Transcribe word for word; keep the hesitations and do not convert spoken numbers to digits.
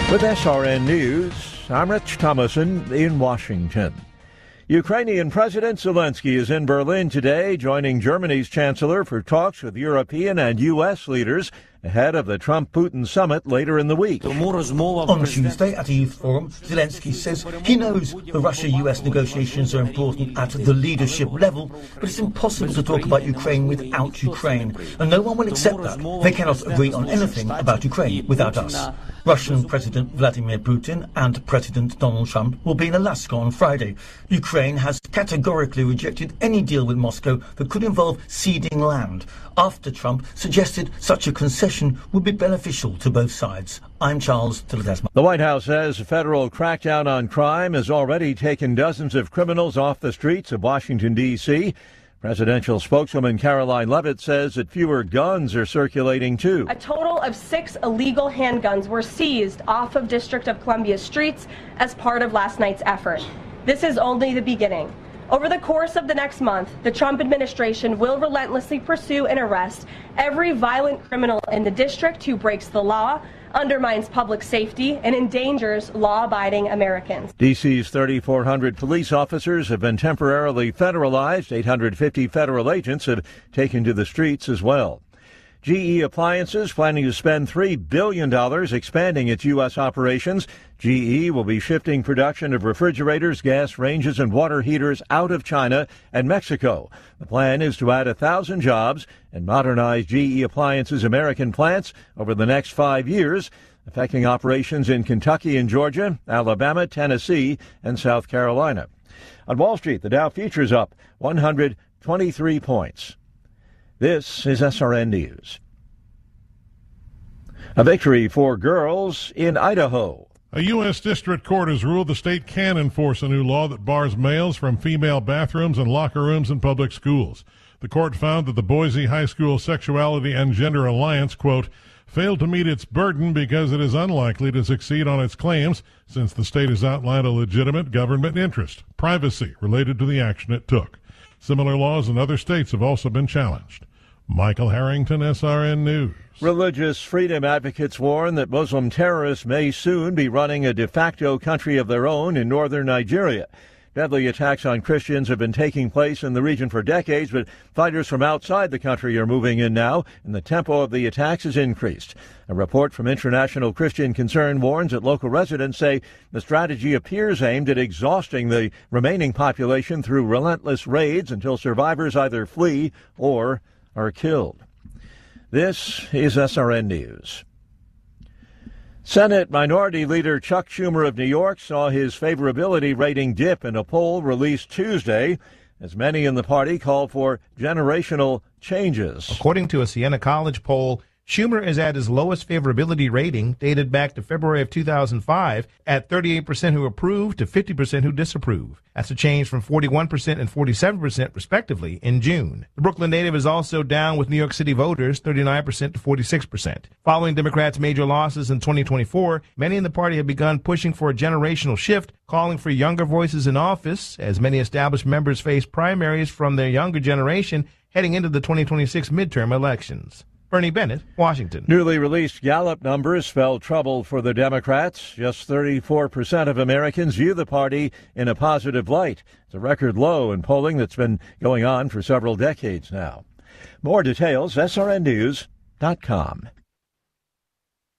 With S R N News, I'm Rich Thomason in Washington. Ukrainian President Zelensky is in Berlin today, joining Germany's chancellor for talks with European and U S leaders ahead of the Trump-Putin summit later in the week. On Tuesday at a youth forum, Zelensky says he knows the Russia-U S negotiations are important at the leadership level, but it's impossible to talk about Ukraine without Ukraine, and no one will accept that. They cannot agree on anything about Ukraine without us. Russian President Vladimir Putin and President Donald Trump will be in Alaska on Friday. Ukraine has categorically rejected any deal with Moscow that could involve ceding land, after Trump suggested such a concession would be beneficial to both sides. I'm Charles Tilledesma. The White House says a federal crackdown on crime has already taken dozens of criminals off the streets of Washington, D C Presidential spokeswoman Caroline Leavitt says that fewer guns are circulating, too. A total of six illegal handguns were seized off of District of Columbia streets as part of last night's effort. This is only the beginning. Over the course of the next month, the Trump administration will relentlessly pursue and arrest every violent criminal in the district who breaks the law, undermines public safety, and endangers law-abiding Americans. D C's thirty-four hundred police officers have been temporarily federalized. eight hundred fifty federal agents have taken to the streets as well. G E Appliances planning to spend three billion dollars expanding its U S operations. G E will be shifting production of refrigerators, gas ranges, and water heaters out of China and Mexico. The plan is to add one thousand jobs and modernize G E Appliances' American plants over the next five years, affecting operations in Kentucky and Georgia, Alabama, Tennessee, and South Carolina. On Wall Street, the Dow futures up one hundred twenty-three points. This is S R N News. A victory for girls in Idaho. A U S district court has ruled the state can enforce a new law that bars males from female bathrooms and locker rooms in public schools. The court found that the Boise High School Sexuality and Gender Alliance, quote, failed to meet its burden because it is unlikely to succeed on its claims since the state has outlined a legitimate government interest, privacy, related to the action it took. Similar laws in other states have also been challenged. Michael Harrington, S R N News. Religious freedom advocates warn that Muslim terrorists may soon be running a de facto country of their own in northern Nigeria. Deadly attacks on Christians have been taking place in the region for decades, but fighters from outside the country are moving in now, and the tempo of the attacks has increased. A report from International Christian Concern warns that local residents say the strategy appears aimed at exhausting the remaining population through relentless raids until survivors either flee or are killed. This is S R N News. Senate Minority Leader Chuck Schumer of New York saw his favorability rating dip in a poll released Tuesday, as many in the party call for generational changes. According to a Siena College poll, Schumer is at his lowest favorability rating, dated back to February of two thousand five, at thirty-eight percent who approve to fifty percent who disapprove. That's a change from forty-one percent and forty-seven percent, respectively, in June. The Brooklyn native is also down with New York City voters, thirty-nine percent to forty-six percent. Following Democrats' major losses in twenty twenty-four, many in the party have begun pushing for a generational shift, calling for younger voices in office, as many established members face primaries from their younger generation heading into the twenty twenty-six midterm elections. Bernie Bennett, Washington. Newly released Gallup numbers spell trouble for the Democrats. Just thirty-four percent of Americans view the party in a positive light. It's a record low in polling that's been going on for several decades now. More details, S R N news dot com.